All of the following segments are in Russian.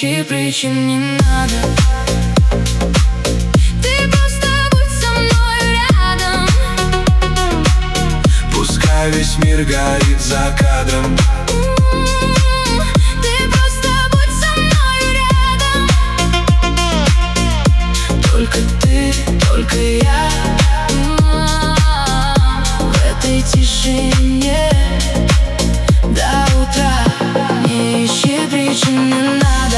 ищи причин, не надо. Ты просто будь со мной рядом. Пускай весь мир горит за кадром. Ты просто будь со мной рядом. Только ты, только я. В этой тишине до утра. Не ищи причин, не надо.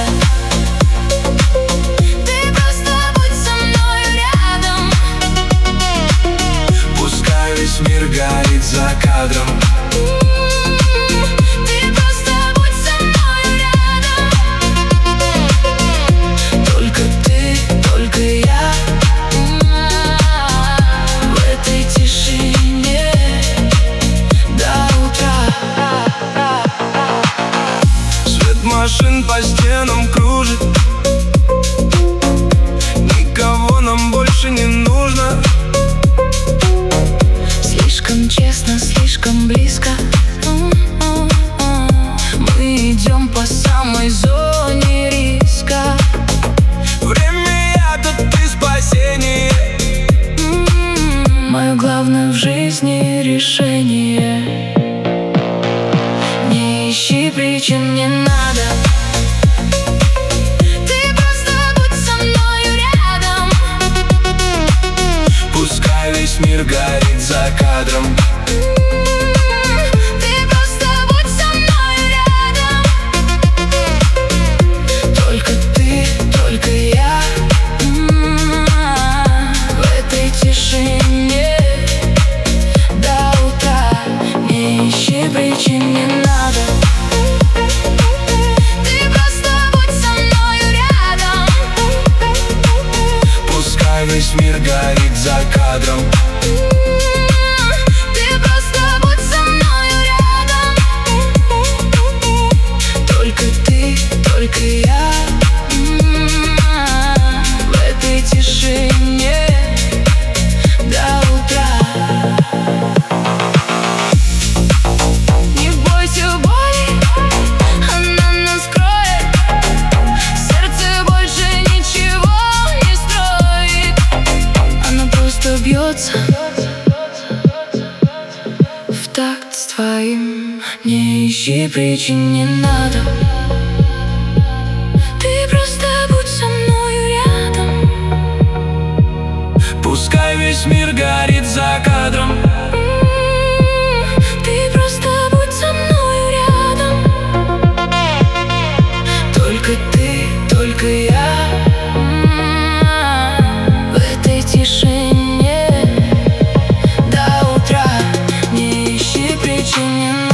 Ты просто будь со мной рядом. Пускай весь мир горит за кадром. Ты просто будь со мной рядом. Только ты, только я. В этой тишине до утра. Свет машин по стенам кружит. Никого нам больше не нужно. Слишком честно, слишком близко. Мы идем по самой зоне риска. Время я, тут ты спасение. Мое главное в жизни решение. Не ищи причин, не надо. Ты просто будь со мной рядом. Пускай весь мир горит за кадром. Ты просто будь со мной рядом. Только ты, только я. В этой тишине до утра. Не ищи причин, не надо. Ты просто будь со мной рядом. Пускай весь мир горит за кадром. Ты просто будь со мной рядом. Только ты, только я. В этой тишине до утра. Не бойся боли, она нас кроет. Сердце больше ничего не строит. Оно просто бьется в такт с твоим. Не ищи причин, не надо. Ты просто будь со мной рядом. Пускай весь мир горит за кадром. Ты просто будь со мной рядом. Только ты, только я. В этой тишине до утра. Не ищи причин, не